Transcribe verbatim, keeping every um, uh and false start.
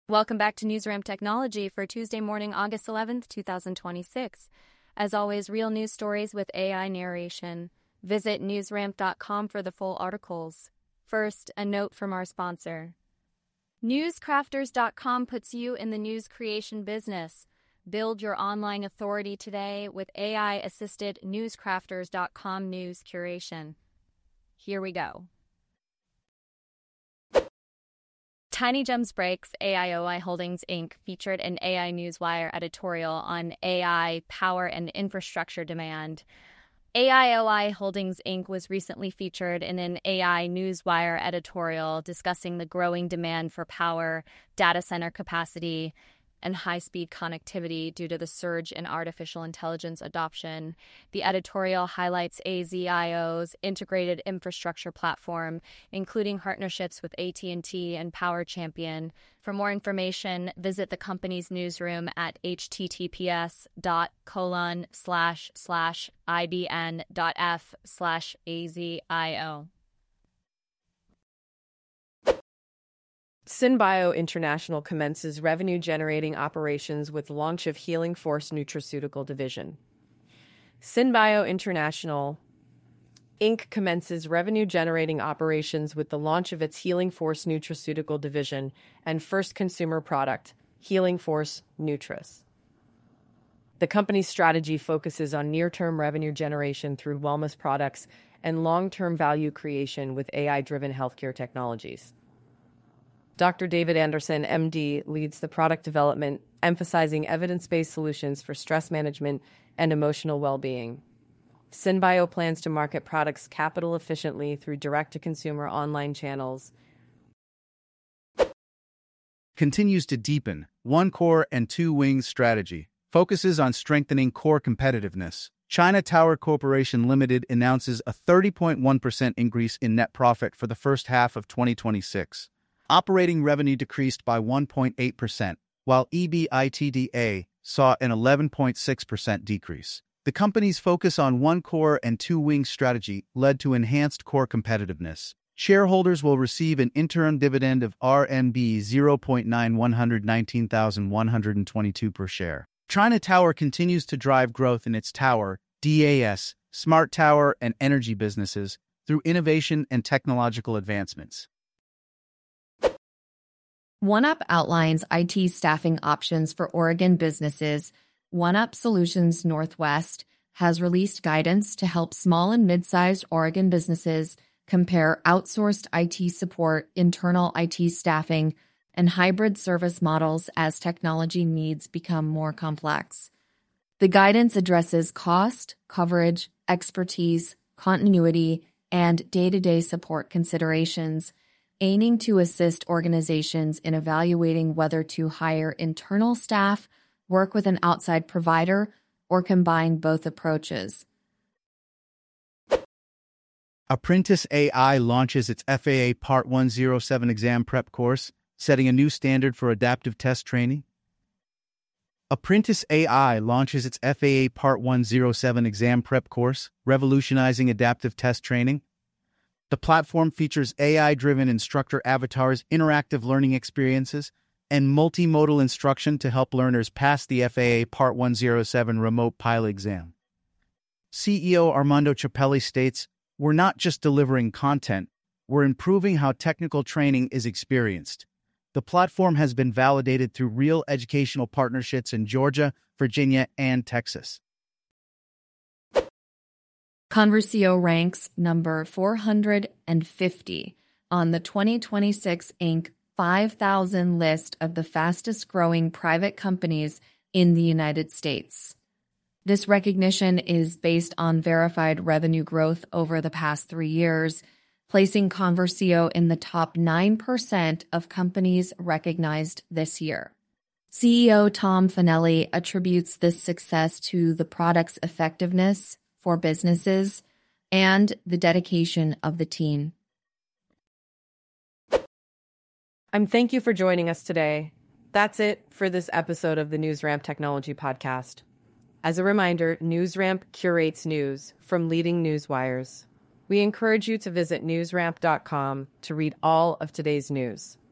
Welcome back to NewsRamp Technology for Tuesday morning, August eleventh, twenty twenty-six. As always, real news stories with A I narration. Visit newsramp dot com for the full articles. First, a note from our sponsor. newscrafters dot com puts you in the news creation business. Build your online authority today with A I-assisted newscrafters dot com news curation. Here we go. Tiny Gems Breaks, A I O I Holdings, Incorporated featured an A I Newswire editorial on A I, power, and infrastructure demand. A I O I Holdings, Incorporated was recently featured in an A I Newswire editorial discussing the growing demand for power, data center capacity, and high-speed connectivity due to the surge in artificial intelligence adoption. The editorial highlights A Z I O's integrated infrastructure platform, including partnerships with A T and T and Power Champion. For more information, visit the company's newsroom at https dot colon slash slash ibn dot f slash azio. SynBio International commences revenue-generating operations with launch of Healing Force Nutraceutical Division. SynBio International, Incorporated commences revenue-generating operations with the launch of its Healing Force Nutraceutical Division and first consumer product, Healing Force Nutris. The company's strategy focuses on near-term revenue generation through wellness products and long-term value creation with A I-driven healthcare technologies. Doctor David Anderson, M D, leads the product development, emphasizing evidence-based solutions for stress management and emotional well-being. SynBio plans to market products capital efficiently through direct-to-consumer online channels. Continues to deepen one core and two wings strategy, focuses on strengthening core competitiveness. China Tower Corporation Limited announces a thirty point one percent increase in net profit for the first half of twenty twenty-six. Operating revenue decreased by one point eight percent, while EBITDA saw an eleven point six percent decrease. The company's focus on one core and two wings strategy led to enhanced core competitiveness. Shareholders will receive an interim dividend of R M B zero point nine one hundred nineteen thousand one hundred twenty-two per share. China Tower continues to drive growth in its tower, D A S, smart tower, and energy businesses through innovation and technological advancements. OneUp outlines I T staffing options for Oregon businesses. OneUp Solutions Northwest has released guidance to help small and mid-sized Oregon businesses compare outsourced I T support, internal I T staffing, and hybrid service models as technology needs become more complex. The guidance addresses cost, coverage, expertise, continuity, and day-to-day support considerations, aiming to assist organizations in evaluating whether to hire internal staff, work with an outside provider, or combine both approaches. Apprentice A I launches its F A A Part one oh seven exam prep course, setting a new standard for adaptive test training. Apprentice A I launches its F A A Part one oh seven exam prep course, revolutionizing adaptive test training. The platform features A I-driven instructor avatars, interactive learning experiences, and multimodal instruction to help learners pass the F A A Part one oh seven remote pilot exam. C E O Armando Chappelli states, "We're not just delivering content, we're improving how technical training is experienced." The platform has been validated through real educational partnerships in Georgia, Virginia, and Texas. Conversio ranks number four hundred fifty on the twenty twenty-six Incorporated five thousand list of the fastest-growing private companies in the United States. This recognition is based on verified revenue growth over the past three years, placing Conversio in the top nine percent of companies recognized this year. C E O Tom Fanelli attributes this success to the product's effectiveness for businesses and the dedication of the team. I'm thank you for joining us today. That's it for this episode of the NewsRamp Technology Podcast. As a reminder, NewsRamp curates news from leading news wires. We encourage you to visit newsramp dot com to read all of today's news.